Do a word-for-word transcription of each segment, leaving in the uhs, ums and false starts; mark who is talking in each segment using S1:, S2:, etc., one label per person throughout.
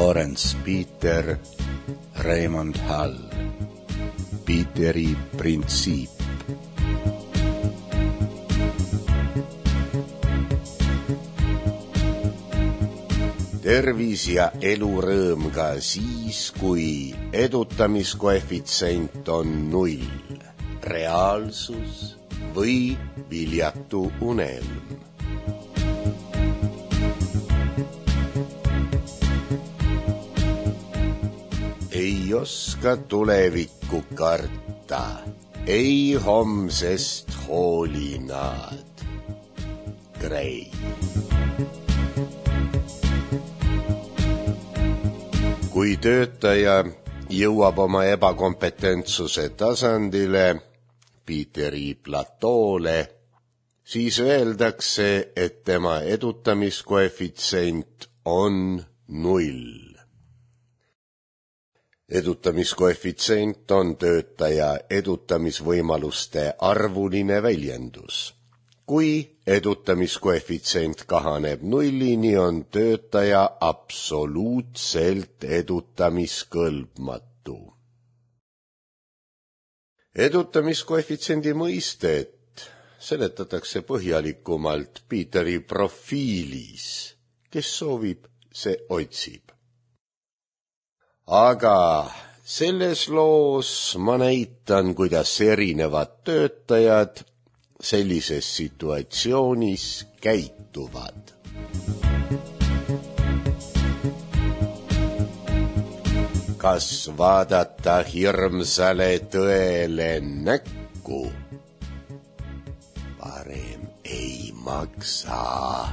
S1: Lorenz Peter, Raymond Hall. Peteri printsiip. Tervis ja elurõõm ka siis, kui edutamiskoefitsient on null, reaalsus või viljatu unelm. Ei oska tulevikku karta, ei homsest hoolinaad. Gray. Kui töötaja jõuab oma ebakompetentsuse tasandile, Peteri platoole, siis öeldakse, et tema edutamiskoefitsient on null. Edutamiskoefitsient on töötaja edutamisvõimaluste arvuline väljendus. Kui edutamiskoefitsient kahaneb nullini, on töötaja absoluutselt edutamiskõlbmatu. Edutamiskoefitsiendi mõistet seletatakse põhjalikumalt Peteri profiilis. Kes soovib, see otsib. Aga selles loos ma näitan, kuidas erinevad töötajad sellises situatsioonis käituvad. Kas vaadata hirmsale tõele näkku? Parem ei maksa.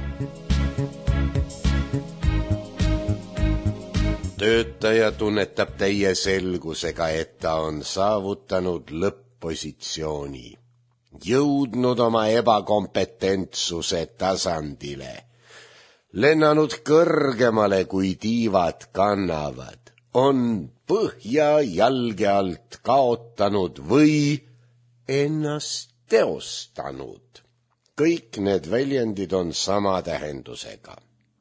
S1: Töötaja tunnetab täie selgusega, et ta on saavutanud lõpp-positsiooni, jõudnud oma ebakompetentsuse tasandile, lennanud kõrgemale, kui tiivad kannavad, on põhja jalge alt kaotanud või ennast teostanud. Kõik need väljendid on sama tähendusega.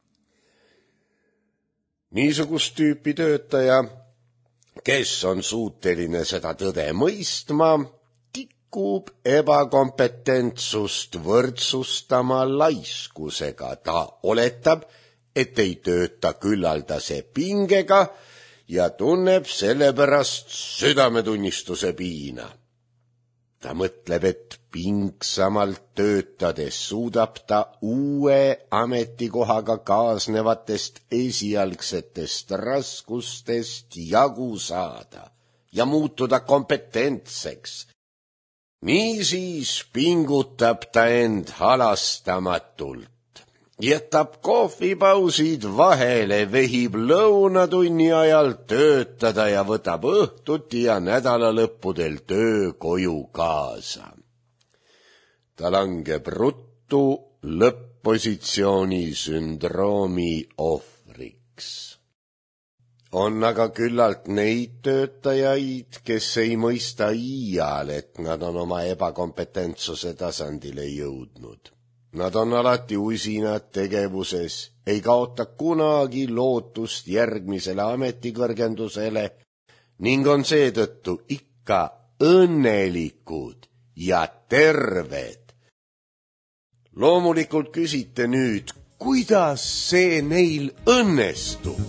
S1: Niisugust tüüpi töötaja, kes on suuteline seda tõde mõistma, tikub ebakompetentsust võrdsustama laiskusega. Ta oletab, et ei tööta küllaldase pingega ja tunneb sellepärast südametunnistuse piina. Ta mõtleb, et pingsamalt töötades suudab ta uue ametikohaga kaasnevatest esialgsetest raskustest jagu saada ja muutuda kompetentseks. Niisiis pingutab ta end halastamatult, jätab kohvipausid vahele, vehib lõunatunni ajal töötada ja võtab õhtuti ja nädalalõppudel töö koju kaasa. Ta langeb ruttu lõpp-positsiooni sündroomi ohvriks. On aga küllalt neid töötajaid, kes ei mõista iial, et nad on oma ebakompetentsuse tasandile jõudnud. Nad on alati usinad tegevuses, ei kaota kunagi lootust järgmisele ametikõrgendusele ning on seetõttu ikka õnnelikud ja terved. Loomulikult küsite nüüd, kuidas see neil õnnestub?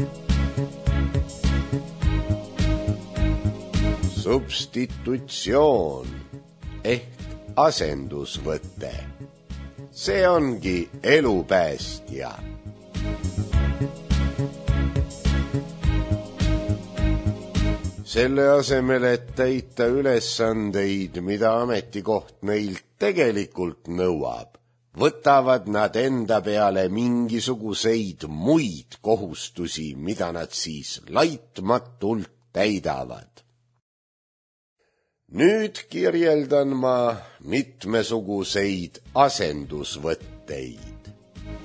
S1: Substitutsioon ehk asendusvõte. See ongi elupäästja. Selle asemel, et täita ülesandeid, mida ametikoht neilt tegelikult nõuab, võtavad nad enda peale mingisuguseid muid kohustusi, mida nad siis laitmatult täidavad. Nüüd kirjeldan ma mitmesuguseid asendusvõtteid.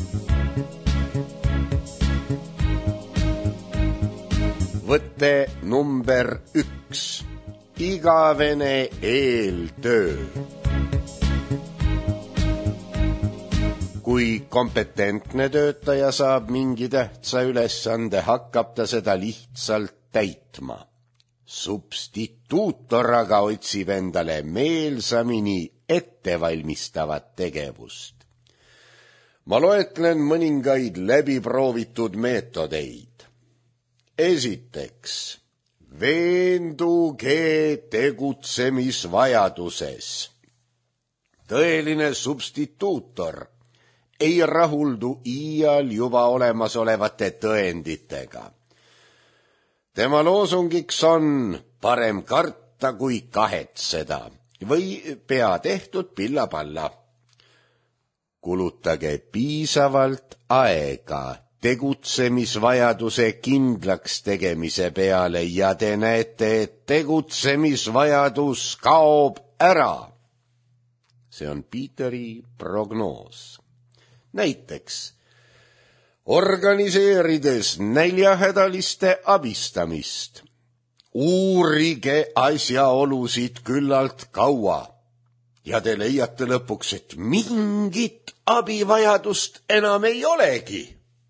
S1: Võte number üks. Igavene eeltöö. Kui kompetentne töötaja saab mingi tähtsa ülesande, hakkab ta seda lihtsalt täitma. Substituutor aga otsib endale meelsamini ettevalmistavat tegevust. Ma loetlen mõningaid läbiproovitud meetodeid. Esiteks, veenduge tegutsemisvajaduses. Tõeline substituutor ei rahuldu iial juba olemasolevate tõenditega. Tema loosungiks on parem karta kui kahetseda või pea tehtud pilla-palla. Kulutage piisavalt aega tegutsemisvajaduse kindlaks tegemise peale ja te näete, et tegutsemisvajadus kaob ära. See on Peteri prognoos. Näiteks, organiseerides näljahädaliste abistamist, uurige asjaolusid küllalt kaua ja te leiate lõpuks, et mingit abivajadust enam ei olegi.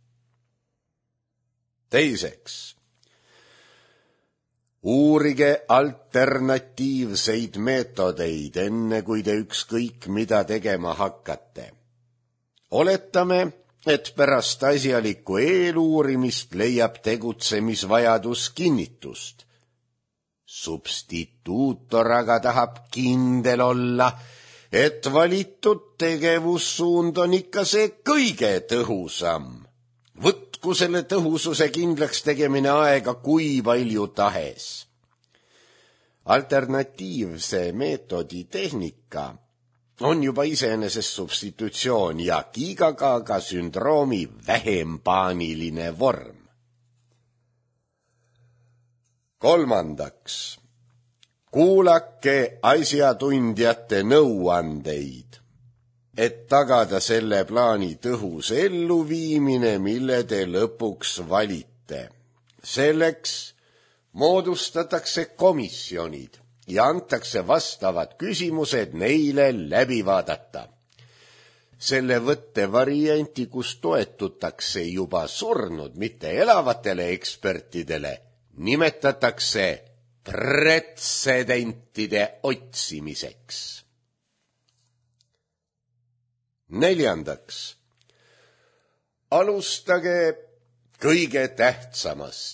S1: Teiseks, uurige alternatiivseid meetodeid, enne kui te ükskõik mida tegema hakkate. Oletame, et pärast asjalikku eeluurimist leiab tegutsemisvajadus kinnitust. Substituutor aga tahab kindel olla, et valitud tegevussuund on ikka see kõige tõhusam. Võtku selle tõhususe kindlaks tegemine aega kui palju tahes. Alternatiivse meetodi tehnika on juba iseenesest substitutsioon ja kiigakaaga sündroomi vähem paaniline vorm. Kolmandaks, kuulake asjatundjate nõuandeid, et tagada selle plaani tõhus elluviimine, mille te lõpuks valite. Selleks moodustatakse komisjonid ja antakse vastavad küsimused neile läbi vaadata. Selle võtte varianti, kus toetutakse juba surnud, mitte elavatele ekspertidele, nimetatakse pretsedentide otsimiseks. Neljandaks, alustage kõige tähtsamast.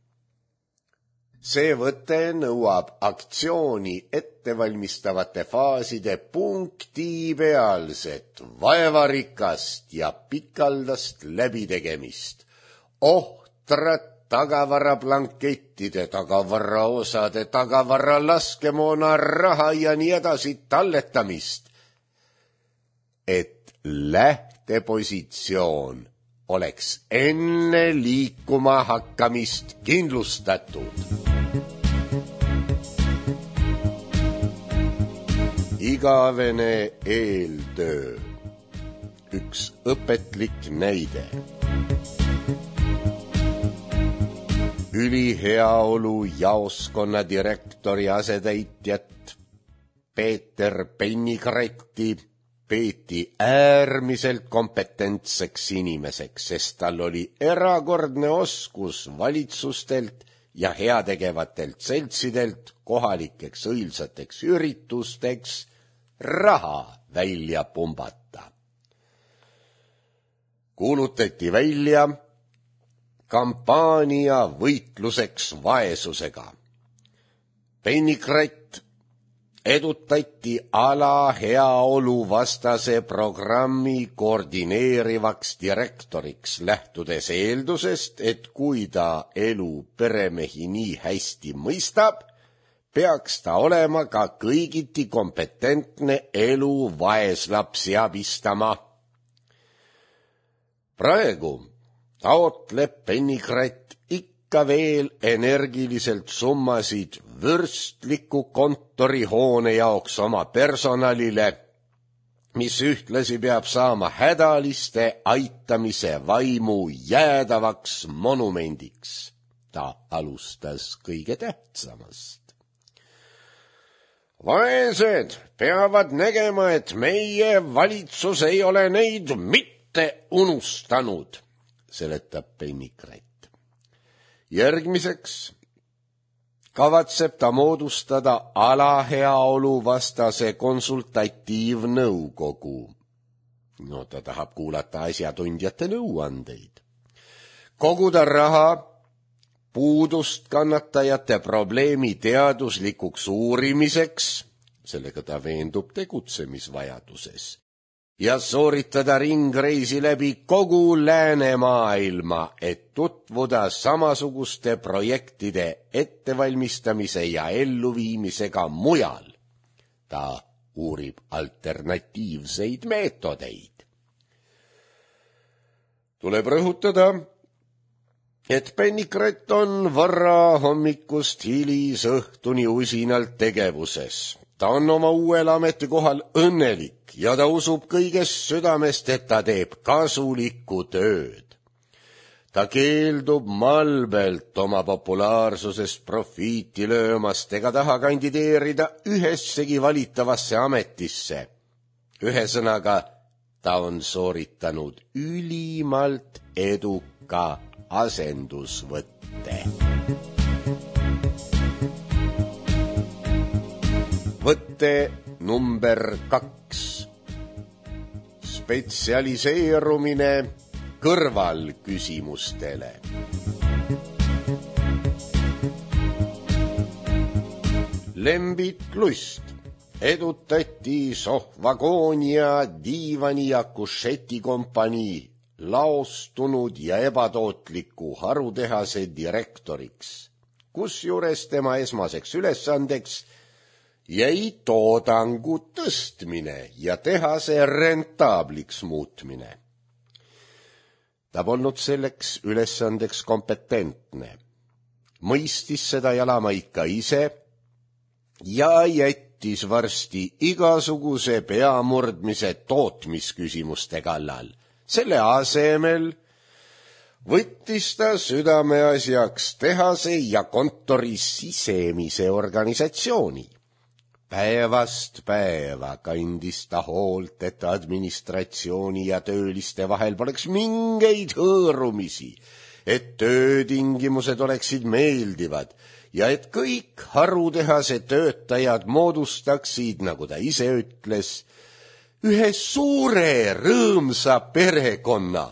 S1: See võte nõuab aktsiooni ettevalmistavate faaside punktipealset, vaevarikast ja pikaldast läbitegemist, ohtrat tagavarablankettide, tagavaraosade, tagavara laskemoona raha ja nii edasi talletamist, et lähtepositsioon oleks enne liikuma hakkamist kindlustatud. Igavene eeltöö. Üks õpetlik näide. Üliheaolu jaoskonna direktori asetäitjat Peeter Pennikretti peeti äärmiselt kompetentseks inimeseks, sest tal oli erakordne oskus valitsustelt ja heategevatelt seltsidelt kohalikeks õilsateks üritusteks raha välja pumbata. Kuulutati välja kampaania võitluseks vaesusega. Pennikrett edutati ala heaolu vastase programmi koordineerivaks direktoriks, lähtudes eeldusest, et kui ta elu peremehi nii hästi mõistab, peaks ta olema ka kõigiti kompetentne elu vaeslapsi abistama. Praegu taotleb Pennikrett ikka veel energiliselt summasid vürstliku kontorihoone jaoks oma personalile, mis ühtlasi peab saama hädaliste aitamise vaimu jäädavaks monumendiks. Ta alustas kõige tähtsamast. Vaesed peavad nägema, et meie valitsus ei ole neid mitte olete unustanud, seletab Pennikret. Järgmiseks kavatseb ta moodustada alaheaolu vastase konsultatiivnõukogu. No ta tahab kuulata asjatundjate nõuandeid. Koguda raha puudust kannatajate probleemi teaduslikuks uurimiseks, sellega ta veendub tegutsemisvajaduses, ja sooritada ringreisi läbi kogu läänemaailma, et tutvuda samasuguste projektide ettevalmistamise ja elluviimisega mujal. Ta uurib alternatiivseid meetodeid. Tuleb rõhutada, et Pennikret on varra hommikust hilisõhtuni usinalt tegevuses. Ta on oma uuel ametikohal õnnelik ja ta usub kõigest südamest, et ta teeb kasulikku tööd. Ta keeldub malbelt oma populaarsusest profiiti löömast ega taha kandideerida ühessegi valitavasse ametisse. Ühesõnaga, ta on sooritanud ülimalt eduka asendusvõtte. Võtte number kaks. Spetsialiseerumine kõrvalküsimustele. Lembit Lust edutati Sohvagonia diivani ja kušeti kompanii laostunud ja ebatootliku harutehase direktoriks, kusjuures tema esmaseks ülesandeks jäi toodangu tõstmine ja tehase rentaabliks muutmine. Ta polnud selleks ülesandeks kompetentne, mõistis seda jalama ikka ise ja jättis varsti igasuguse peamurdmise tootmisküsimuste kallal. Selle asemel võttis ta südameasjaks tehase ja kontori sisemise organisatsiooni. Päevast päeva kandis ta hoolt, et administratsiooni ja tööliste vahel poleks mingeid hõõrumisi, et töötingimused oleksid meeldivad ja et kõik harutehase töötajad moodustaksid, nagu ta ise ütles, ühe suure rõõmsa perekonna.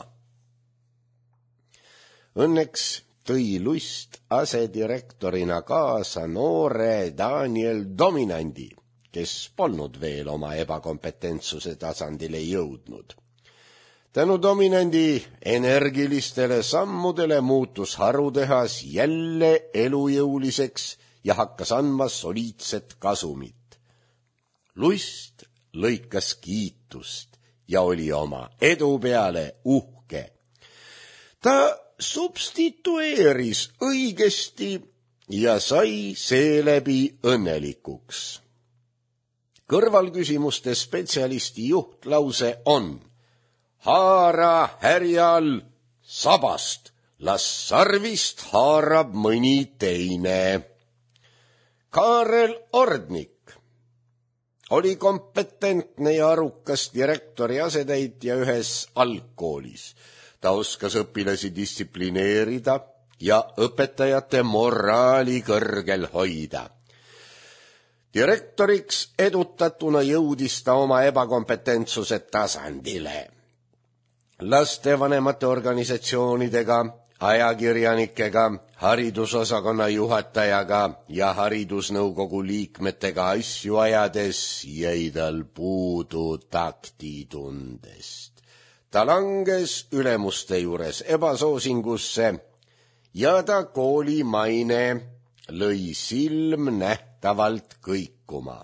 S1: Õnneks tõi Lust asedirektorina kaasa noore Daniel Dominandi, kes polnud veel oma ebakompetentsuse tasandile jõudnud. Tänu Dominandi energilistele sammudele muutus harutehas jälle elujõuliseks ja hakkas andma soliidset kasumit. Lust lõikas kiitust ja oli oma edu peale uhke. Ta substitueeris õigesti ja sai seeläbi õnnelikuks. Kõrvalküsimuste spetsialisti juhtlause on: haara härjal sabast, las sarvist haarab mõni teine. Kaarel Ordnik oli kompetentne ja arukas direktori asetäitja ühes algkoolis. Ta oskas õpilasi distsiplineerida ja õpetajate moraali kõrgel hoida. Direktoriks edutatuna jõudis ta oma ebakompetentsuse tasandile. Lastevanemate organisatsioonidega, ajakirjanikega, haridusosakonna juhatajaga ja haridusnõukogu liikmetega asju ajades jäi tal puudu taktitundest. Ta langes ülemuste juures ebasoosingusse ja ta kooli maine lõi silmnähtavalt kõikuma.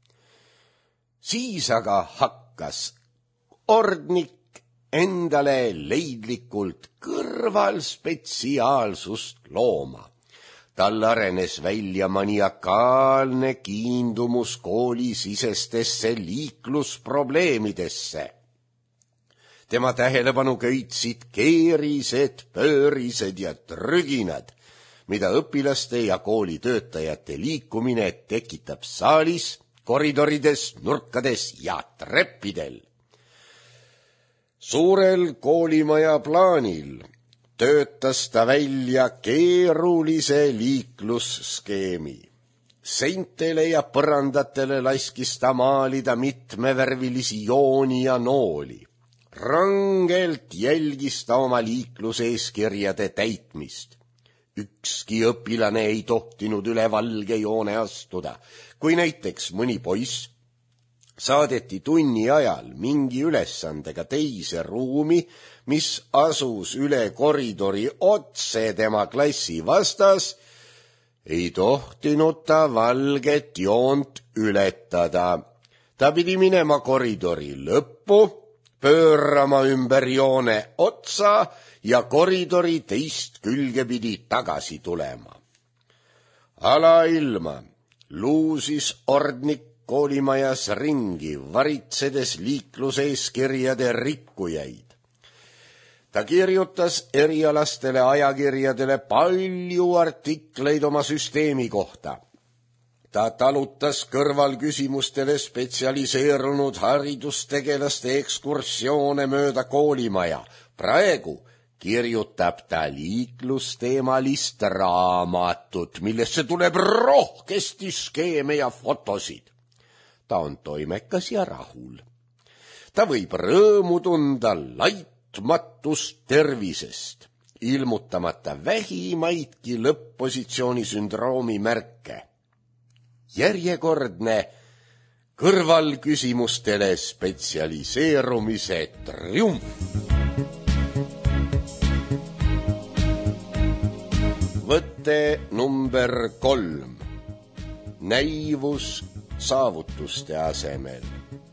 S1: Siis aga hakkas Ordnik endale leidlikult kõrvalspetsiaalsust looma. Tal arenes välja maniakaalne kiindumus koolisisestesse liiklusprobleemidesse. Tema tähelepanu köitsid keerised, pöörised ja trüginad, mida õpilaste ja koolitöötajate liikumine tekitab saalis, koridorides, nurkades ja treppidel. Suurel koolimaja plaanil töötas ta välja keerulise liiklusskeemi. Seintele ja põrandatele laskis ta maalida mitmevärvilisi jooni ja nooli. Rangelt jälgis ta oma liikluseeskirjade täitmist. Ükski õpilane ei tohtinud üle valge joone astuda. Kui näiteks mõni poiss saadeti tunni ajal mingi ülesandega teise ruumi, mis asus üle koridori otse tema klassi vastas, ei tohtinud ta valget joont ületada. Ta pidi minema koridori lõppu, pöörama ümber joone otsa ja koridori teist külge pidi tagasi tulema. Alailma luusis ordnik koolimajas ringi, varitsedes liikluseeskirjade rikkujaid. Ta kirjutas erialastele ajakirjadele palju artikleid oma süsteemi kohta. Ta talutas kõrvalküsimustele spetsialiseerunud haridustegelaste ekskursioone mööda koolimaja. Praegu kirjutab ta liiklusteemalist raamatut, millesse tuleb rohkesti skeeme ja fotosid. Ta on toimekas ja rahul. Ta võib rõõmu tunda laitmatust tervisest, ilmutamata vähimaidki lõpp-positsiooni sündroomi märke. Järjekordne kõrvalküsimustele spetsialiseerumise triumf. Võte number kolm. Näivus saavutuste asemel.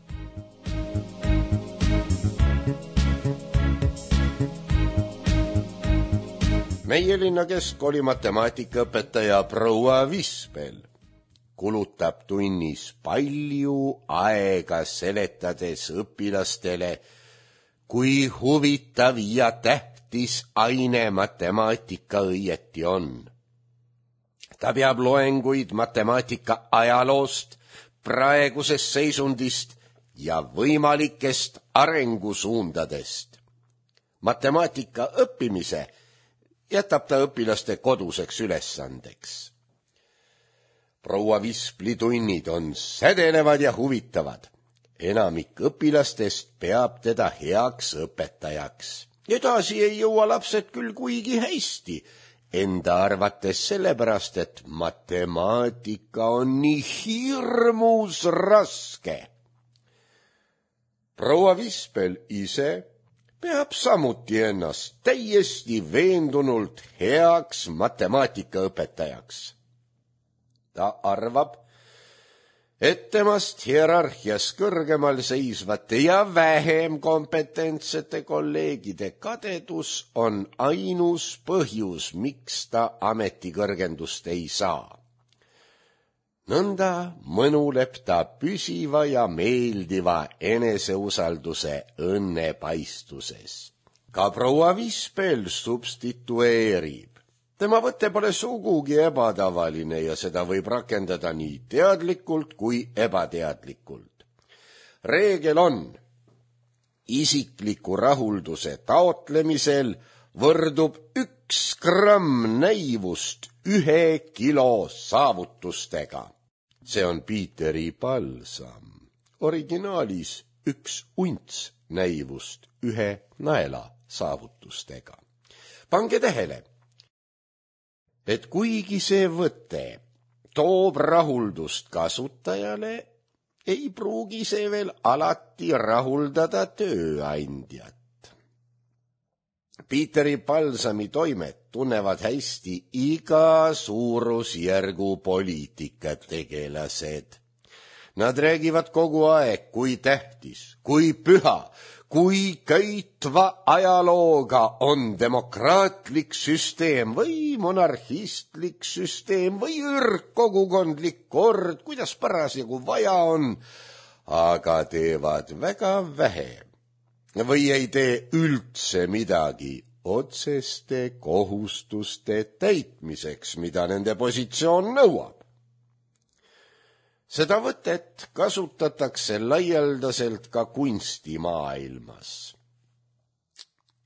S1: Meie linna keskkooli matemaatikaõpetaja proua Vispel kulutab tunnis palju aega seletades õpilastele, kui huvitav ja tähtis aine matemaatika õieti on. Ta peab loenguid matemaatika ajaloost, praegusest seisundist ja võimalikest arengusuundadest. Matemaatika õppimise jätab ta õpilaste koduseks ülesandeks. Proua Vispli tunnid on sädelevad ja huvitavad. Enamik õpilastest peab teda heaks õpetajaks. Edasi ei jõua lapsed küll kuigi hästi, enda arvates sellepärast, et matemaatika on nii hirmus raske. Proua Vispel ise peab samuti ennast täiesti veendunult heaks matemaatikaõpetajaks. Ta arvab, et temast hierarhias kõrgemal seisvate ja vähem kompetentsete kolleegide kadedus on ainus põhjus, miks ta ametikõrgendust ei saa. Nõnda mõnuleb ta püsiva ja meeldiva eneseusalduse õnnepaistuses. Ka proua Vispel substitueerib. Tema võte pole sugugi ebatavaline ja seda võib rakendada nii teadlikult kui ebateadlikult. Reegel on, isikliku rahulduse taotlemisel võrdub üks gramm näivust ühe kilo saavutustega. See on Piiteri palsam. Originaalis üks unts näivust ühe naela saavutustega. Pange tähele, et kuigi see võte toob rahuldust kasutajale, ei pruugi see veel alati rahuldada tööandjat. Piiteri palsami toimet tunnevad hästi iga suurusjärgu poliitikategelased. Nad räägivad kogu aeg, kui tähtis, kui püha, kui köitva ajalooga on demokraatlik süsteem või monarhistlik süsteem või ürkkogukondlik kord, kuidas parasjagu vaja on, aga teevad väga vähe või ei tee üldse midagi otseste kohustuste täitmiseks, mida nende positsioon nõuab. Seda võtet kasutatakse laialdaselt ka kunstimaailmas.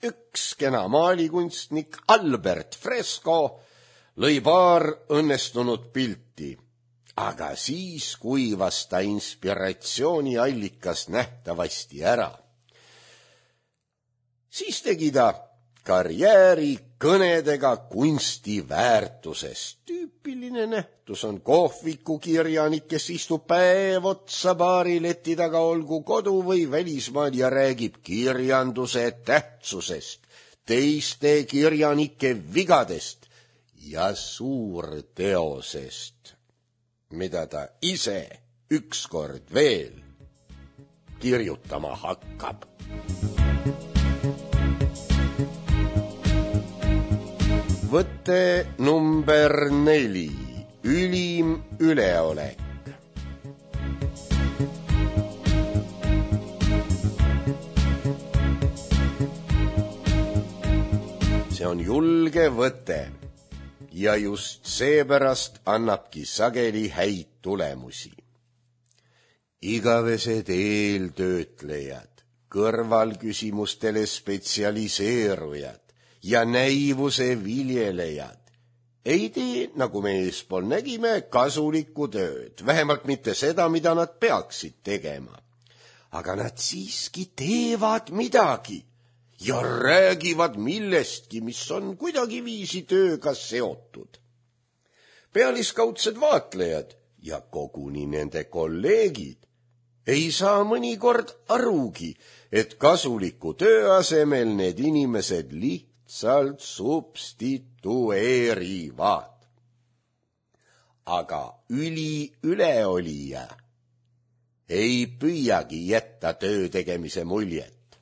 S1: üks kena maalikunstnik Albert Fresco lõi paar õnnestunud pilti, aga siis kuivas ta inspiratsiooniallikas nähtavasti ära. Siis tegi ta karjääri kõnedega kunsti väärtusest. Tüüpiline nähtus on kohvikukirjanik, kes istub päev otsa baari leti taga, olgu kodu või välismaal, ja räägib kirjanduse tähtsusest, teiste kirjanike vigadest ja suurteosest, mida ta ise ükskord veel kirjutama hakkab. Võte number neli. Ülim üleolek. See on julge võte ja just seepärast annabki sageli häid tulemusi. Igavesed eeltöötlejad, kõrvalküsimustele spetsialiseerujad ja näivuse viljelejad ei tee, nagu me eespool nägime, kasulikku tööd, vähemalt mitte seda, mida nad peaksid tegema. Aga nad siiski teevad midagi ja räägivad millestki, mis on kuidagiviisi tööga seotud. Pealiskaudsed vaatlejad ja koguni nende kolleegid ei saa mõnikord arugi, et kasuliku töö asemel need inimesed lihtsalt Salt substitueerivad. Aga üli üleolija ei püüagi jätta töö tegemise muljet.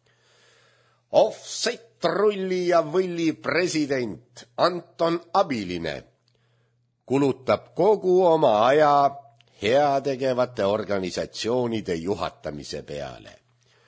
S1: Offset-rulli ja võlli president Anton Abiline kulutab kogu oma aja heategevate organisatsioonide juhatamise peale.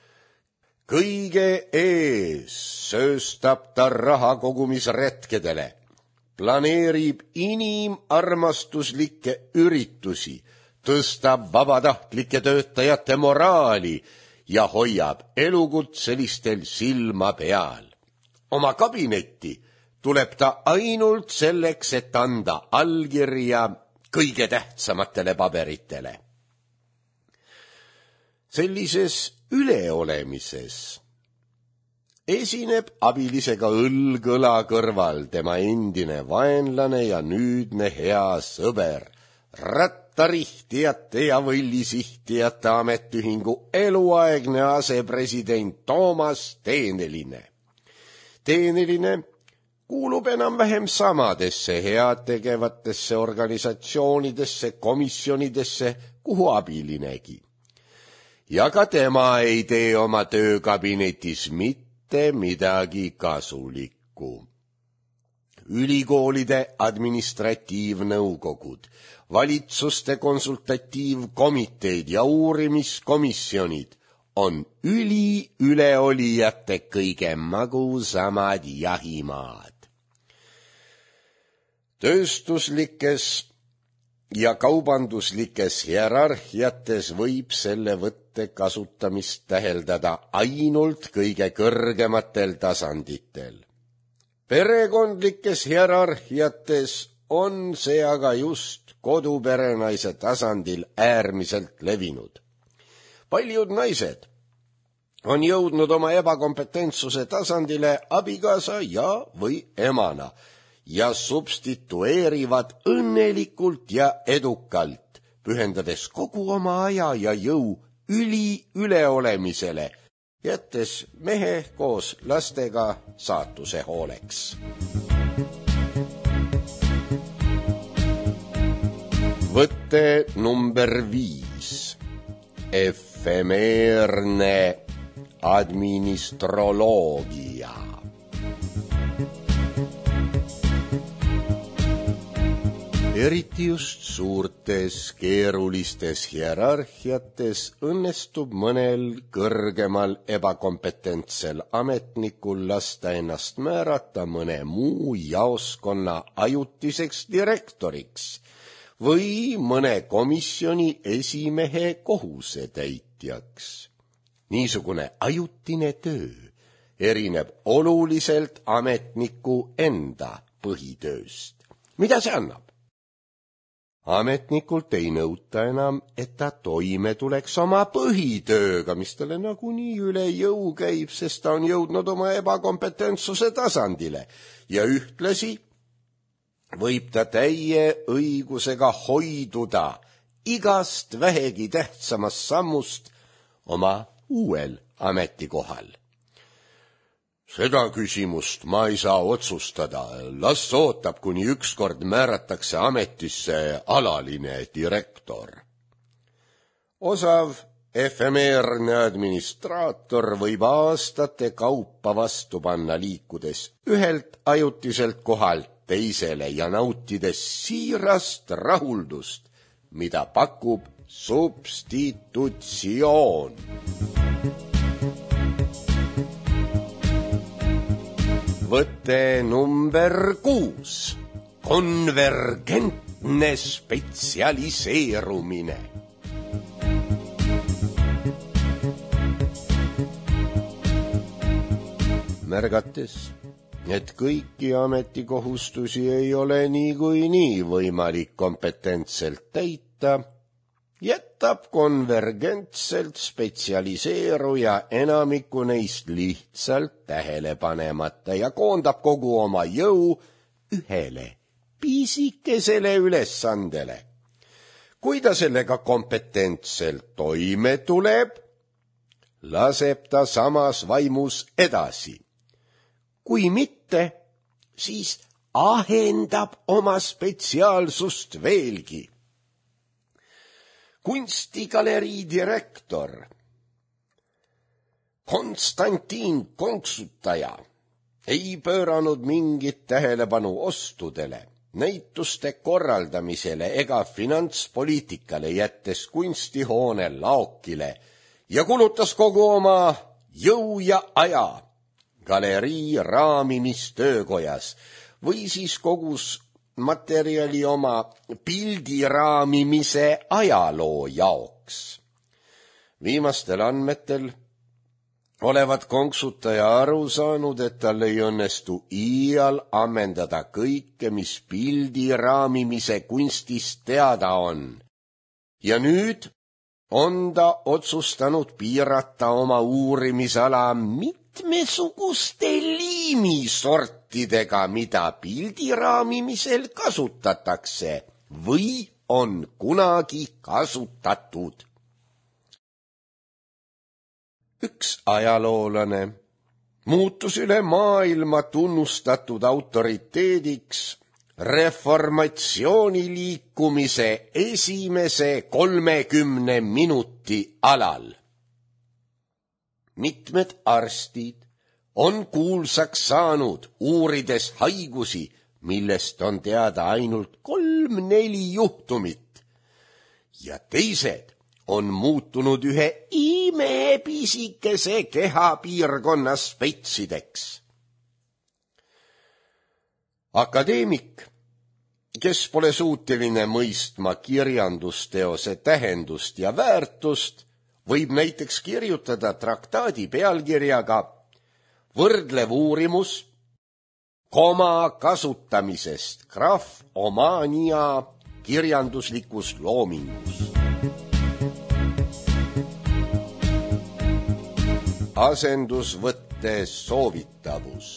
S1: Kõige ees sööstab ta raha kogumisretkedele, planeerib inimarmastuslikke üritusi, tõstab vabatahtlike töötajate moraali ja hoiab elukutselistel silma peal. Oma kabinetti tuleb ta ainult selleks, et anda allkirja kõige tähtsamatele paberitele. Sellises üleolemises esineb Abilisega õlg õla kõrval tema endine vaenlane ja nüüdne hea sõber, rattarihtijate ja võllisihtijate ametiühingu eluaegne asepresident Toomas Teeneline. Teeneline kuulub enam-vähem samadesse heategevatesse organisatsioonidesse, komisjonidesse, kuhu Abilinegi. Ja ka tema ei tee oma töökabinetis mitte midagi kasulikku. Ülikoolide administratiivnõukogud, valitsuste konsultatiivkomiteed ja uurimiskomisjonid on üli üleolijate kõige magusamad jahimaad. Tööstuslikes ja kaubanduslikes hierarhiates võib selle võtte kasutamist täheldada ainult kõige kõrgematel tasanditel. Perekondlikes hierarhiates on see aga just koduperenaise tasandil äärmiselt levinud. Paljud naised on jõudnud oma ebakompetentsuse tasandile abikaasa ja või emana ja substitueerivad õnnelikult ja edukalt, pühendades kogu oma aja ja jõu üli üleolemisele, jättes mehe koos lastega saatuse hooleks. Võte number viis. Efemeerne administroloogia. Eriti just suurtes keerulistes hierarhiates õnnestub mõnel kõrgemal ebakompetentsel ametnikul lasta ennast määrata mõne muu jaoskonna ajutiseks direktoriks või mõne komisjoni esimehe kohusetäitjaks. Niisugune ajutine töö erineb oluliselt ametniku enda põhitööst. Mida see annab? Ametnikult ei nõuta enam, et ta toime tuleks oma põhitööga, mis talle nagunii üle jõu käib, sest ta on jõudnud oma ebakompetentsuse tasandile ja ühtlasi võib ta täie õigusega hoiduda igast vähegi tähtsamast sammust oma uuel ametikohal. Seda küsimust ma ei saa otsustada, las ootab, kuni ükskord määratakse ametisse alaline direktor. Osav efemeerne administraator võib aastate kaupa vastu panna liikudes ühelt ajutiselt kohalt teisele ja nautides siirast rahuldust, mida pakub substitutsioon. Võte number kuus. Konvergentne spetsialiseerumine. Märgates, et kõiki ametikohustusi ei ole niikuinii võimalik kompetentselt täita, jätab konvergentselt spetsialiseeruja enamiku neist lihtsalt tähele panemata ja koondab kogu oma jõu ühele pisikesele ülesandele. Kui ta sellega kompetentselt toime tuleb, laseb ta samas vaimus edasi. Kui mitte, siis ahendab oma spetsiaalsust veelgi. Kunstigalerii direktor Konstantin Konksutaja ei pööranud mingit tähelepanu ostudele, näituste korraldamisele ega finantspoliitikale, jättes kunstihoone laokile ja kulutas kogu oma jõu ja aja galerii raamimistöökojas või siis kogus materjali oma pildiraamimise ajaloo jaoks. Viimastel andmetel olevat Konksutaja aru saanud, et tal ei õnnestu iial ammendada kõike, mis pildiraamimise kunstist teada on. Ja nüüd on ta otsustanud piirata oma uurimisala mitmesuguste liimisortidega, mida pildiraamimisel kasutatakse või on kunagi kasutatud. Üks ajaloolane muutus üle maailma tunnustatud autoriteediks reformatsiooniliikumise esimese kolmekümne minuti alal. Mitmed arstid on kuulsaks saanud uurides haigusi, millest on teada ainult kolm-neli juhtumit, ja teised on muutunud ühe imepisikese kehapiirkonna spetsideks. Akadeemik, kes pole suuteline mõistma kirjandusteose tähendust ja väärtust, võib näiteks kirjutada traktaadi pealkirjaga Võrdlev uurimus koma kasutamisest grafomania kirjanduslikus loomingus. Asendusvõtte soovitavus.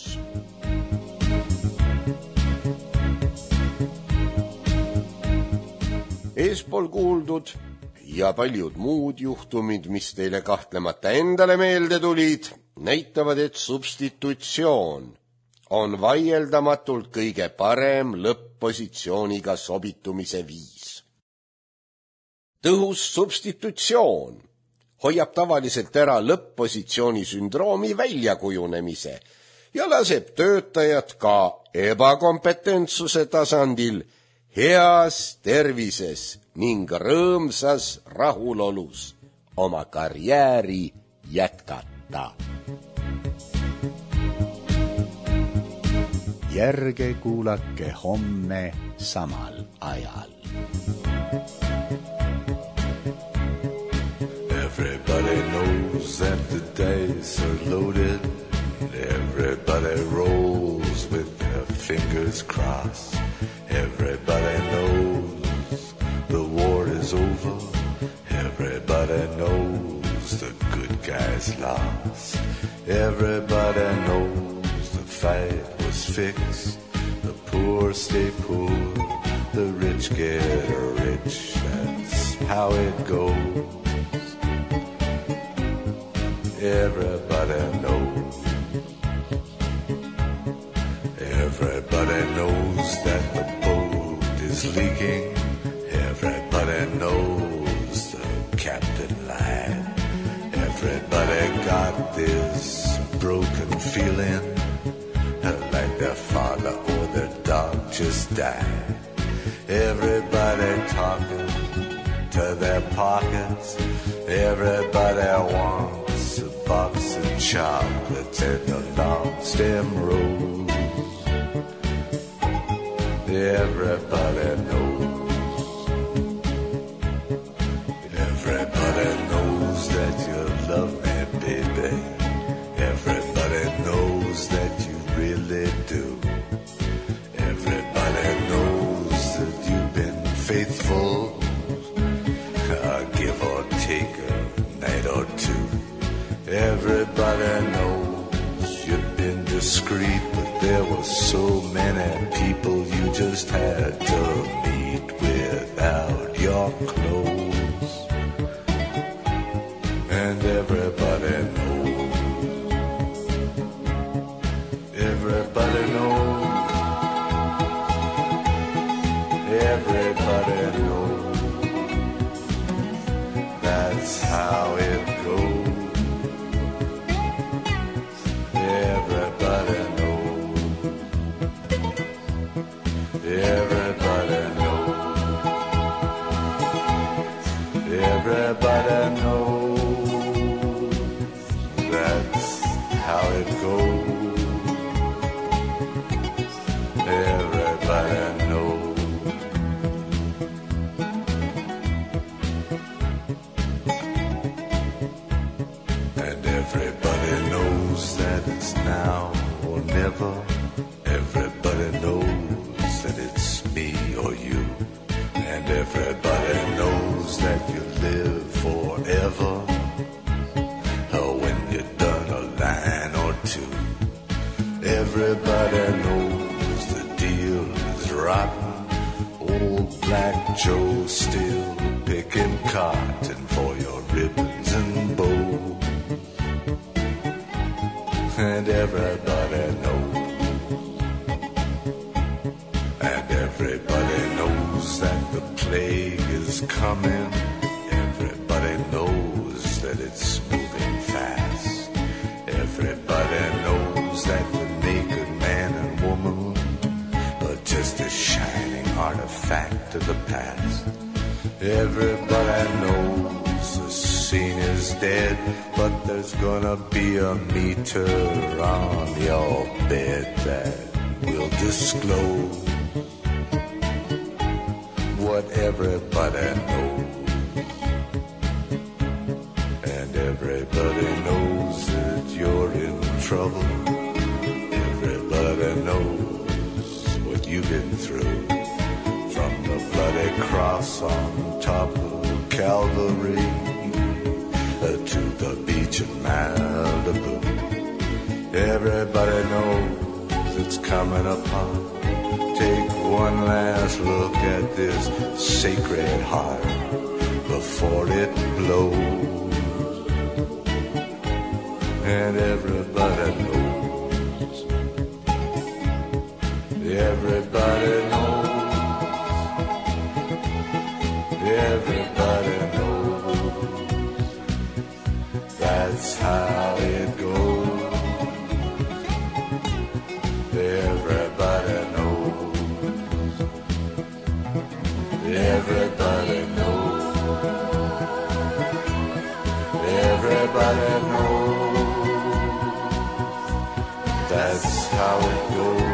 S1: Eespool kuuldud ja paljud muud juhtumid, mis teile kahtlemata endale meelde tulid, näitavad, et substitutsioon on vaieldamatult kõige parem lõpp-positsiooniga sobitumise viis. Tõhus substitutsioon hoiab tavaliselt ära lõpp-positsiooni sündroomi väljakujunemise ja laseb töötajad ka ebakompetentsuse tasandil heas tervises ning rõõmsas rahulolus oma karjääri jätkata.
S2: Järge kuulake homme samal ajal.
S3: Everybody knows that the dice are loaded. Everybody knows the good guys lost. Everybody knows the fight was fixed. The poor stay poor, the rich get rich. That's how it goes. Everybody knows. Everybody knows that the boat is leaking. Everybody knows the captain lied. Everybody got this broken feeling, like their father or their dog just died. Everybody talking to their pockets. Everybody wants a box of chocolates and a long stem rose. Everybody knows. Everybody knows that you love me, baby. Everybody knows that you really do. Everybody knows that you've been faithful, uh, give or take a night or two. Everybody knows you've been discreet, but there were so many people you just had to meet without your clothes. And everybody knows. Everybody knows. Everybody knows. That's how it goes. Everybody knows. Everybody knows. Everybody knows. That's how it goes. Everybody knows. And everybody knows that it's now or never. Everybody knows that it's me or you. And everybody knows that you live forever, or when you're done a line or two. Everybody knows the deal is rotten. Old Black Joe still picking cotton for your ribbons and bows. And everybody knows. And everybody knows that the plague is coming. Everybody knows that it's moving fast. Everybody knows that the naked man and woman are just a shining artifact of the past. Everybody knows the scene is dead, but there's gonna be a meter on your bed that will disclose what everybody knows. And everybody knows that you're in trouble. Everybody knows what you've been through. From the bloody cross on top of Calvary uh, to the beach in Malibu. Everybody knows it's coming upon. Take one last look at this sacred heart before it blows. And everybody knows. Everybody knows. Everybody knows. That's how it goes. Everybody knows. Everybody knows. Everybody knows. That's how it goes.